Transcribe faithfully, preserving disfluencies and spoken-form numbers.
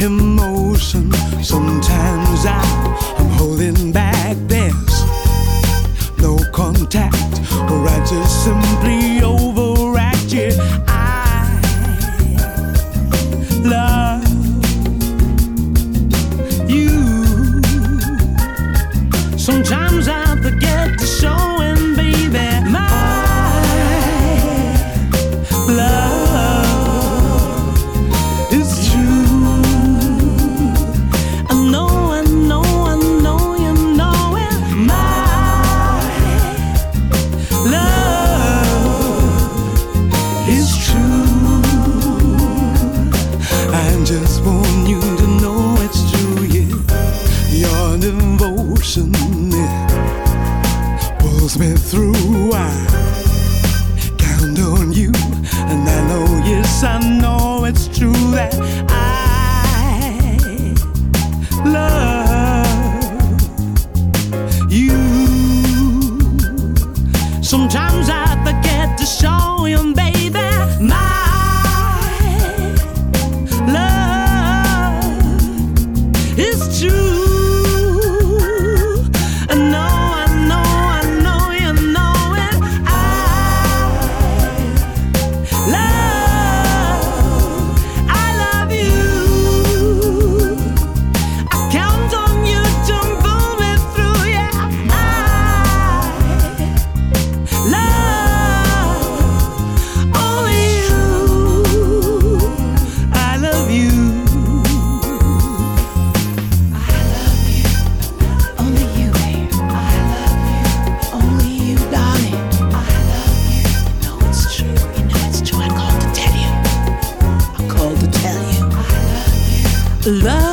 emotion. Sometimes I, I'm holding back. There's no contact, or I just simply overact. Yeah, I love you. Sometimes I forget to show him, baby, my love is true. I know, I know, I know, you know it. My love is true. I just want you to know it's true, yeah. Your devotion, yeah, pulls me through. I count on you, and I know, yes, I know it's true that I love you. Sometimes I forget to show him, baby, my love is true. I know, I know, I know, you know it. I love, I love you. I count on you to pull me through, yeah. I love only you. I love you. Only you, babe. I love you. Only you, darling. I love you. You know it's true. You know it's true. I called to tell you. I called to tell you. I love you. Love